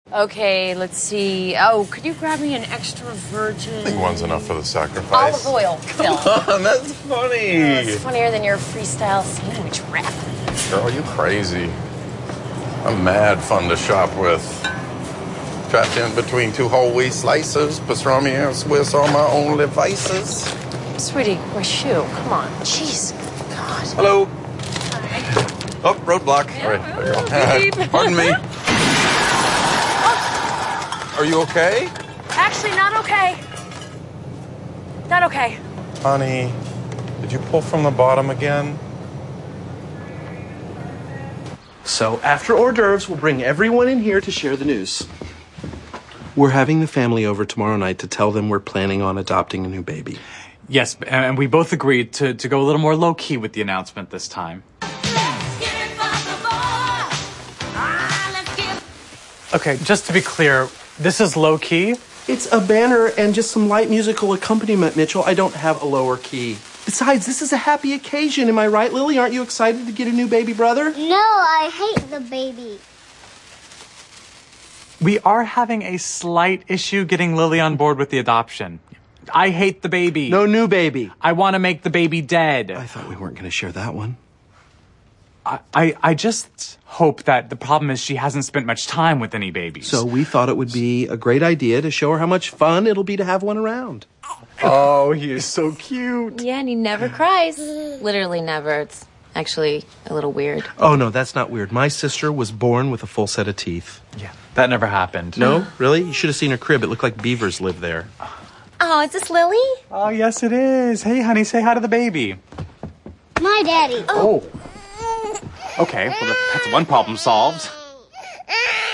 Okay, let's see. Oh, could you grab me an extra virgin? I think one's enough for the sacrifice. Olive oil, Phil. Come on, that's funny. It's funnier than your freestyle sandwich wrap. Girl, you crazy. I'm mad fun to shop with. Trapped in between two whole wheat slices, pastrami and Swiss on my only vices. Sweetie, my shoe. Come on. Jeez. God. Hello. Hi. Oh, roadblock. Yeah. All right, there you go. Pardon me. Are you okay? Actually, not okay. Not okay. Honey, did you pull from the bottom again? So, after hors d'oeuvres, we'll bring everyone in here to share the news. We're having the family over tomorrow night to tell them we're planning on adopting a new baby. Yes, and we both agreed to go a little more low-key with the announcement this time. Okay, just to be clear, this is low-key? It's a banner and just some light musical accompaniment, Mitchell. I don't have a lower key. Besides, this is a happy occasion, am I right, Lily? Aren't you excited to get a new baby brother? No, I hate the baby. We are having a slight issue getting Lily on board with the adoption. I hate the baby. No new baby. I want to make the baby dead. I thought we weren't going to share that one. I just hope that the problem is she hasn't spent much time with any babies. So we thought it would be a great idea to show her how much fun it'll be to have one around. Oh, he is so cute. Yeah, and he never cries. Literally never. It's actually a little weird. Oh, no, that's not weird. My sister was born with a full set of teeth. Yeah, that never happened. No? Really? You should have seen her crib. It looked like beavers lived there. Oh, is this Lily? Oh, yes, it is. Hey, honey, say hi to the baby. My daddy. Oh. Okay, well, that's one problem solved.